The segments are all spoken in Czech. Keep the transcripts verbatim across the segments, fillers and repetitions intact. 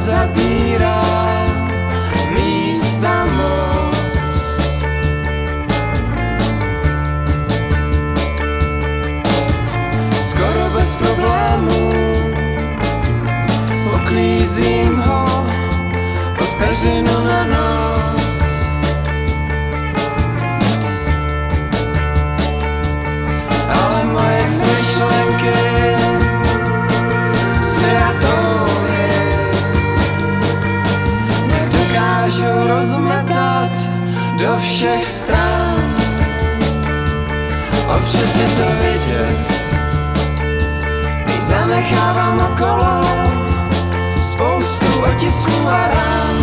nezabírá místa moc. Skoro bez problémů uklízím ho od peřinu na noc. Ale moje smyšlenky sny a touhy mě dokážu rozmetat do všech stran. Občas je to vidět, když zanechávám okolo spoustu otisků a ran.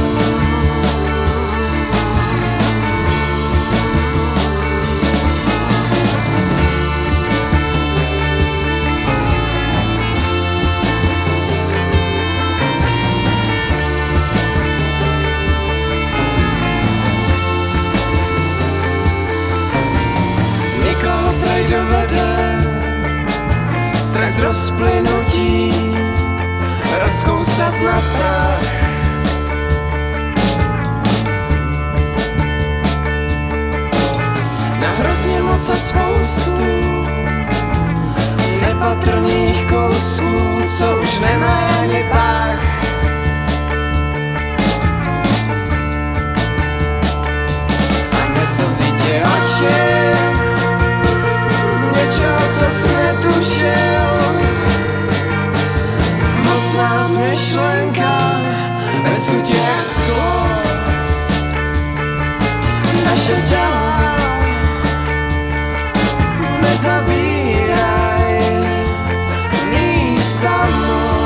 Nikoho prej dovede strach z rozplynutí rozkousat na prach. Na hrozně moc a spoustu nepatrných kousků, co už nemají ani pách. A neslzí ti oči z něčeho, co jsi netušil. Mocná myšlenka bez chuti jak sklo. Naše těla nezabíraj místa moc.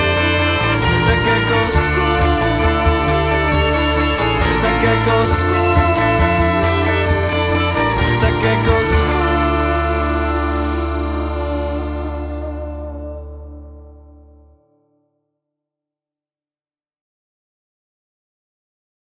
Go school.